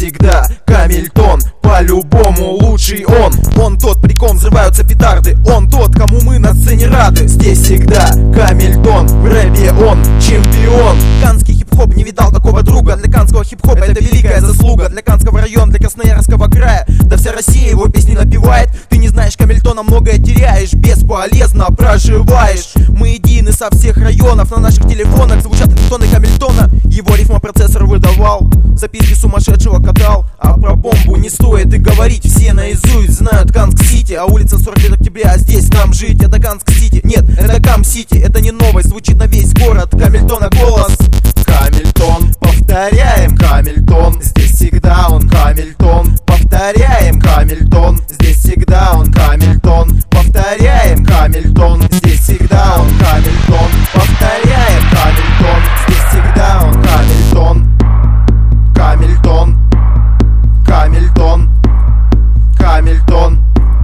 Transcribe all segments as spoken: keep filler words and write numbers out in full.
всегда Камильтон, по-любому лучший он. Он тот, при ком взрываются петарды, он тот, кому мы на сцене рады. Здесь всегда Камильтон, в рэпе он чемпион. Канский хип-хоп не видал такого друга. Для канского хип-хопа это великая заслуга. Для Канского района, для Красноярского края, да вся Россия его песни напевает. Ты не знаешь Камильтона, многое теряешь, бесполезно проживаешь. Мы едины со всех районов, на наших телефонах звучат рингтоны Камильтона. Его рифмопроцессор выдавал, записки сумасшедшего катал. А про бомбу не стоит и говорить, все наизусть знают Канск-Сити. А улица сорок лет октября, а здесь нам жить. Это Канск-Сити, нет, это Кам-Сити. Это не новость, звучит на весь город Камильтона голос. Камильтон, повторяем Камильтон, здесь всегда он Камильтон. Повторяем Камильтон, здесь всегда он Камильтон. Повторяем Камильтон, здесь всегда он Камильтон. Повторяем Камильтон, здесь всегда он Камильтон. Камильтон, Камильтон, Камильтон.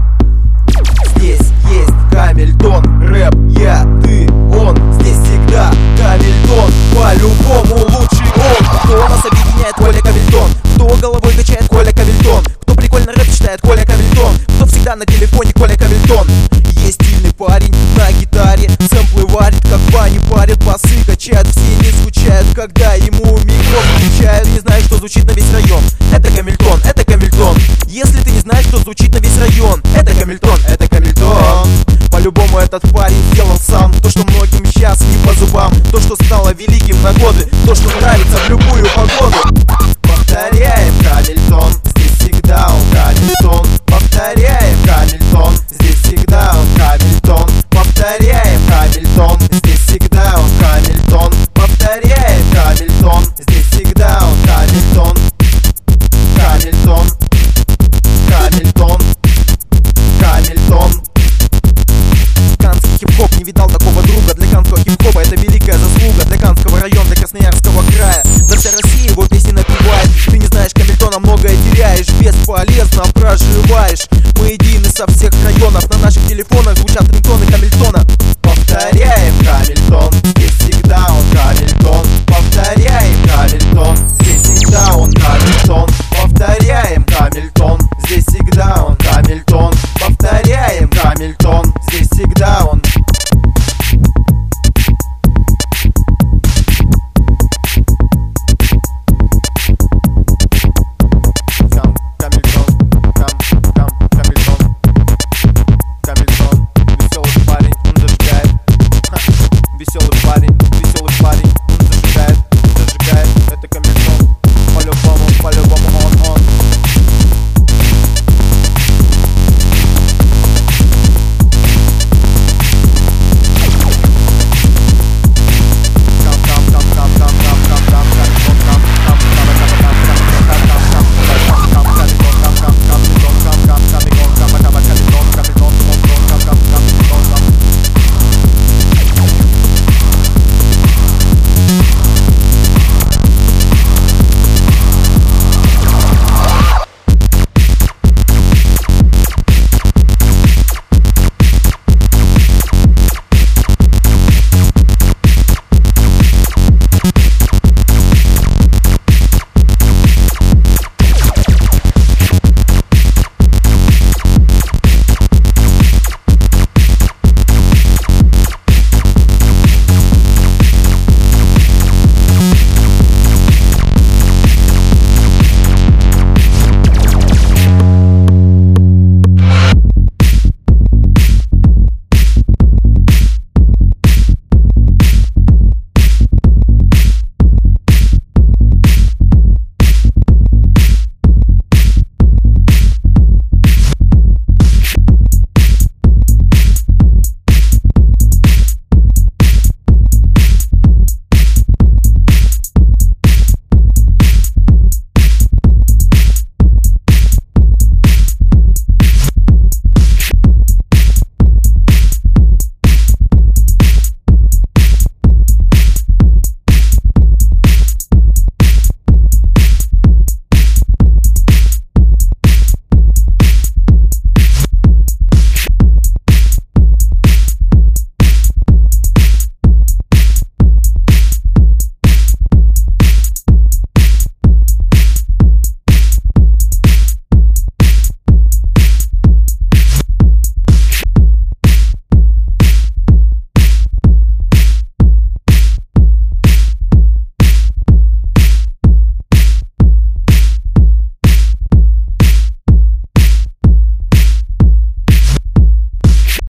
Здесь есть Камильтон, рэп, я, ты, он. Здесь всегда Камильтон, по-любому лучший он. Кто нас объединяет? Коля Камильтон. Кто головой качает? Коля Камильтон. Кто прикольно рэп читает? Коля Камильтон. Кто всегда на телефоне? Коля Камильтон. Есть стильный парень на гитаре, сэмплы варит, как в бане парит, басы качает, все не скучают, когда ему микрофон включают. Ты не знаешь, что звучит на весь район, это Камильтон, это Камильтон. Если ты не знаешь, что звучит на весь район, это Камильтон, это Камильтон. По-любому этот парень сделал сам то, что многим сейчас не по зубам, то, что стало великим на годы, то, что нравится в любую погоду. Повторяем Камильтон, здесь всегда он Камильтон. Повторяем Камильтон, здесь всегда он Камильтон. Повторяем Камильтон, здесь всегда он Камильтон. Повторяем Камильтон, здесь всегда он Камильтон. Камильтон, Камильтон, Камильтон. Канский хип-хоп не видал такого друга. Для канского хип-хопа это великая заслуга. Для Канского района, для Красноярского края, да вся Россия его песни напевает. Ты не знаешь Камильтона, многое теряешь, бесполезно проживаешь. Мы едины со всех